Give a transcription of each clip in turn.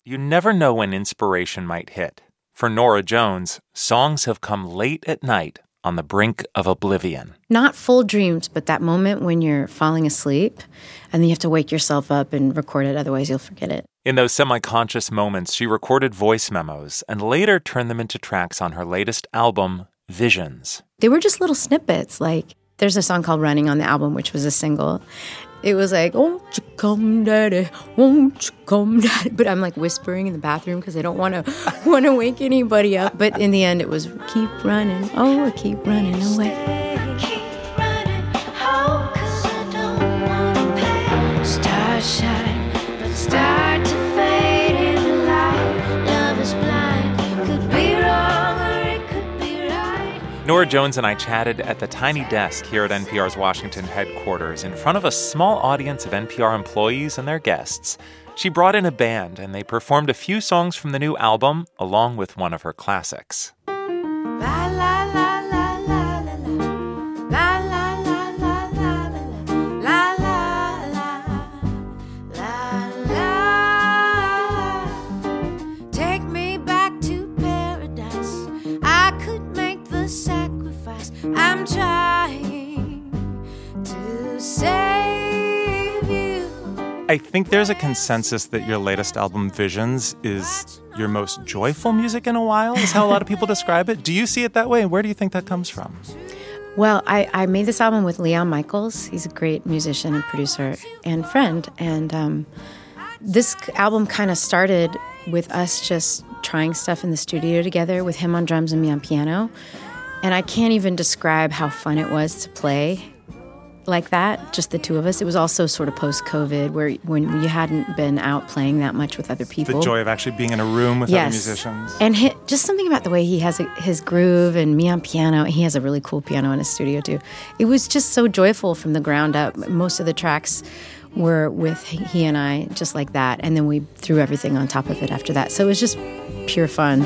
You never know when inspiration might hit. For Norah Jones, songs have come late at night on the brink of oblivion. Not full dreams, but that moment when you're falling asleep and then you have to wake yourself up and record it, otherwise you'll forget it. In those semi-conscious moments, she recorded voice memos and later turned them into tracks on her latest album, Visions. They were just little snippets. Like, there's a song called Running on the album, which was a single. It was like, won't you come, daddy, won't you come, daddy? But I'm like whispering in the bathroom because I don't want to wake anybody up. But in the end, it was, keep running, oh, I keep running away. Keep running, oh, 'cause I don't wanna pay. Stars shine, but start to fade in the light. Love is blind, could be wrong or it could be right. Norah Jones and I chatted at the tiny desk here at NPR's Washington headquarters in front of a small audience of NPR employees and their guests. She brought in a band, and they performed a few songs from the new album, along with one of her classics. La la la la la la la la la la la la la la. Take me back to paradise. I could make the sacrifice. I'm trying to save you. I think there's a consensus that your latest album, Visions, is your most joyful music in a while, is how a lot of people describe it. Do you see it that way, and where do you think that comes from? Well, I made this album with Leon Michaels. He's a great musician and producer and friend. And this album kind of started with us just trying stuff in the studio together with him on drums and me on piano. And I can't even describe how fun it was to play like that, just the two of us. It was also sort of post-COVID, where when you hadn't been out playing that much with other people. The joy of actually being in a room with other musicians. And just something about the way he has his groove and me on piano. He has a really cool piano in his studio, too. It was just so joyful from the ground up. Most of the tracks were with he and I, just like that. And then we threw everything on top of it after that. So it was just pure fun.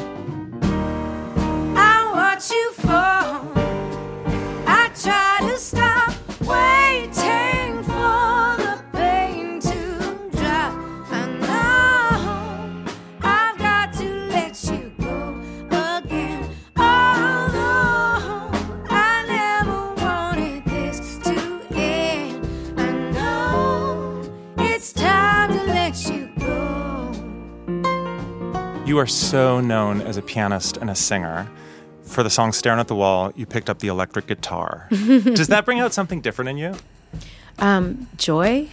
I watch you fall. I try to stop waiting for the pain to drop. I know I've got to let you go again. Although I never wanted this to end, I know it's time to let you go. You are so known as a pianist and a singer. For the song Staring at the Wall, you picked up the electric guitar. Does that bring out something different in you? Joy.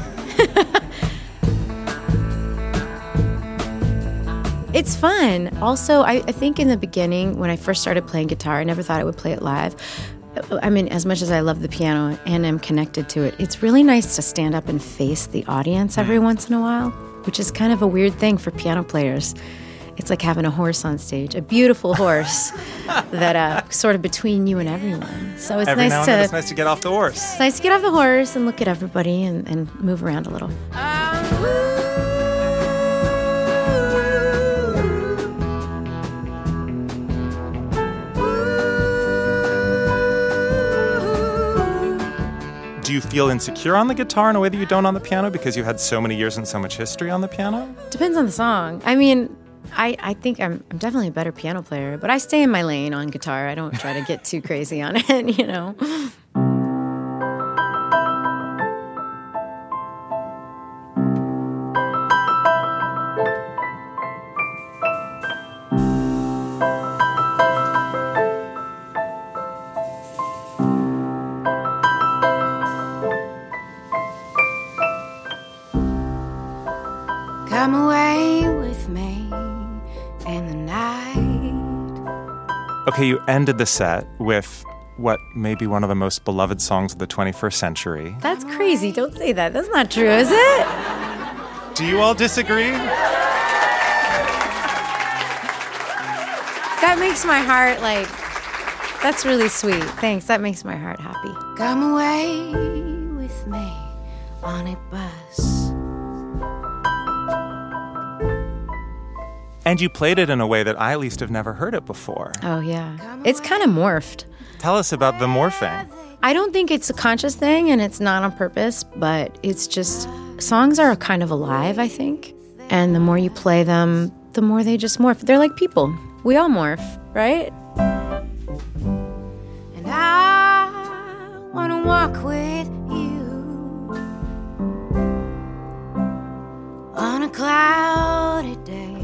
It's fun. Also, I think in the beginning, when I first started playing guitar, I never thought I would play it live. I mean, as much as I love the piano and am connected to it, it's really nice to stand up and face the audience every once in a while, which is kind of a weird thing for piano players. It's like having a horse on stage, a beautiful horse that sort of between you and everyone. So it's Every nice now and to then it's nice to get off the horse. It's nice to get off the horse and look at everybody and move around a little. Do you feel insecure on the guitar in a way that you don't on the piano because you had so many years and so much history on the piano? Depends on the song. I mean, I think I'm definitely a better piano player, but I stay in my lane on guitar. I don't try to get too crazy on it, you know. Come away with me in the night. Okay, you ended the set with what may be one of the most beloved songs of the 21st century. That's crazy. Don't say that. That's not true, is it? Do you all disagree? That makes my heart, like, that's really sweet. Thanks. That makes my heart happy. Come away with me on a bus. And you played it in a way that I at least have never heard it before. Oh, yeah. It's kind of morphed. Tell us about the morphing. I don't think it's a conscious thing and it's not on purpose, but it's just, songs are kind of alive, I think. And the more you play them, the more they just morph. They're like people. We all morph, right? And I wanna walk with you on a cloudy day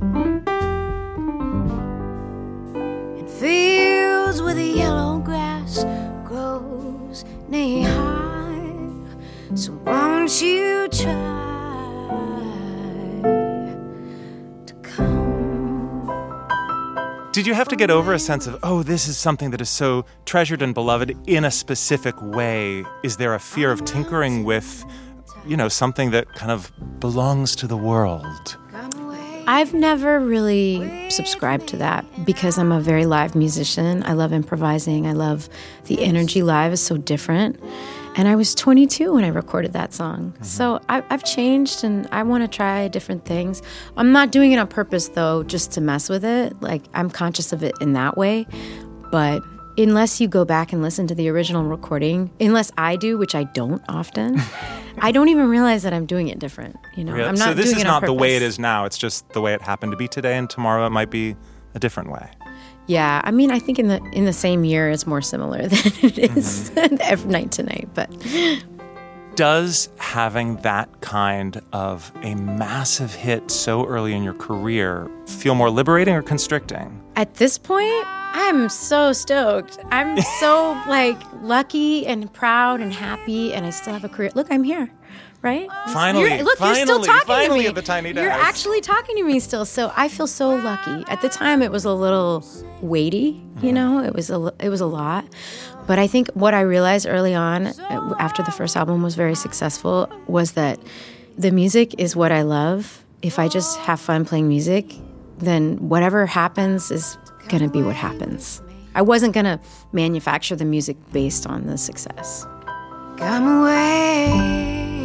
in fields where the yellow grass grows knee high. So won't you try to come? Did you have to get over a sense of, oh, this is something that is so treasured and beloved in a specific way? Is there a fear of tinkering with, something that kind of belongs to the world? I've never really subscribed to that because I'm a very live musician. I love improvising. I love the energy live is so different. And I was 22 when I recorded that song. Mm-hmm. So I've changed and I want to try different things. I'm not doing it on purpose, though, just to mess with it. Like, I'm conscious of it in that way. But unless you go back and listen to the original recording, unless I do, which I don't often, I don't even realize that I'm doing it different. Really? I'm not so this doing is it on not the purpose. way it is now. It's just the way it happened to be today, and tomorrow it might be a different way. Yeah, I mean, I think in the same year it's more similar than it is every night to night. But does having that kind of a massive hit so early in your career feel more liberating or constricting? At this point, I'm so stoked. I'm so lucky and proud and happy, and I still have a career. Look, I'm here. Right? Finally, you're still talking to me. At the Tiny Desk. You're actually talking to me still, so I feel so lucky. At the time, it was a little weighty, It was a lot. But I think what I realized early on, after the first album was very successful, was that the music is what I love. If I just have fun playing music, then whatever happens is going to be what happens. I wasn't going to manufacture the music based on the success. Come away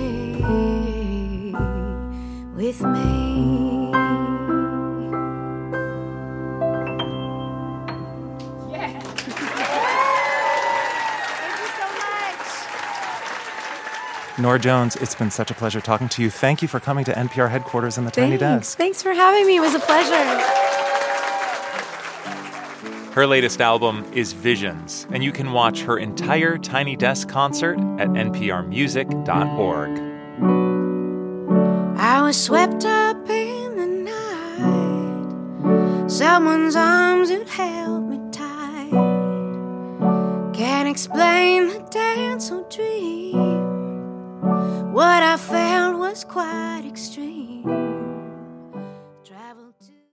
with me. Yeah. Thank you so much. Norah Jones, it's been such a pleasure talking to you. Thank you for coming to NPR headquarters in the Tiny Desk. Thanks for having me. It was a pleasure. Her latest album is Visions, and you can watch her entire Tiny Desk concert at nprmusic.org. I was swept up in the night. Someone's arms had held me tight. Can't explain the dance or dream. What I felt was quite extreme. Traveled to